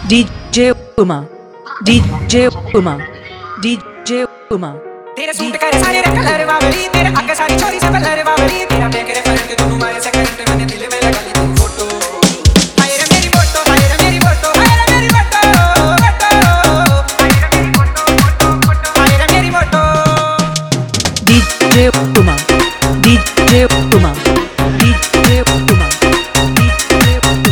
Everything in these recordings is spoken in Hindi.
DJ Uma, DJ Uma, DJ Uma. तेरे सूट करे सारे रे कलर वावरी, तेरे आगे सारी छोरी से कलर वावरी, तेरा बैंक रे फरक तू मारे से करंट मैंने दिल में लगा ली तेरी फोटो। हाय रे मेरी फोटो, हाय रे मेरी फोटो, हाय रे मेरी फोटो, फोटो, हाय रे मेरी photo. DJ Uma, DJ Uma, DJ Uma, DJ Uma.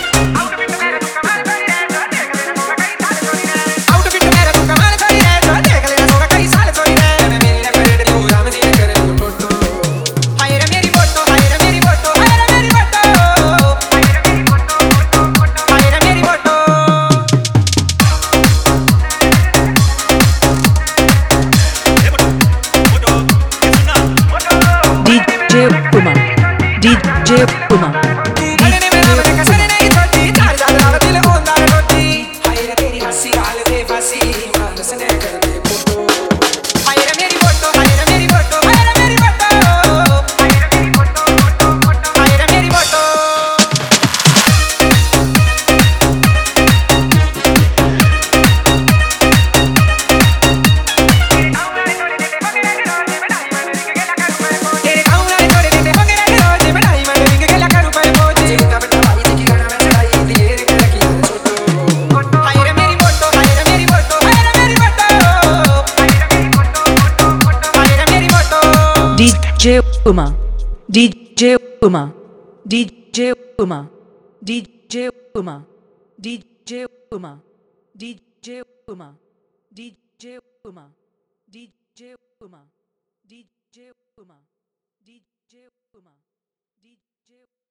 Outfit मेरा तू कमाल छोरी रे, जो देख लेना होगा कई साल छोरी रे, मैं मेरे फ्रेंड तू राम जी ने करे तू फोटो। हाय रे मेरी फोटो, हाय रे मेरी फोटो, हाय रे मेरी फोटो, हाय रे मेरी photo. DJ Uma, DJ Uma, करने में ना मैंने कसर नहीं छोड़ी, चार चादर दिल ओंदार रोटी। हाय रे तेरी हंसी गाल दे फांसी, मानस ने कर दे फोटो। हाय रे मेरी फोटो, हाय रे मेरी फोटो, हाय रे मेरी फोटो, हाय रे मेरी फोटो। तेरे गाँव वाले छोड़ देते होंगे रे रोज, बढ़ाई मैं बिंग के लगा रुपए बोझ। चिंता बेटा भाई जी की गाना में चढ़ाई दिए रे के रखी है छोटो। हाय रे मेरी फोटो, हाय रे मेरी फोटो, हाय रे मेरी फोटो, हाय रे मेरी photo. DJ Uma, DJ Uma, DJ Uma, DJ Uma, DJ Uma, DJ Uma, DJ Uma, DJ Uma, DJ Uma, DJ Uma, DJ Uma.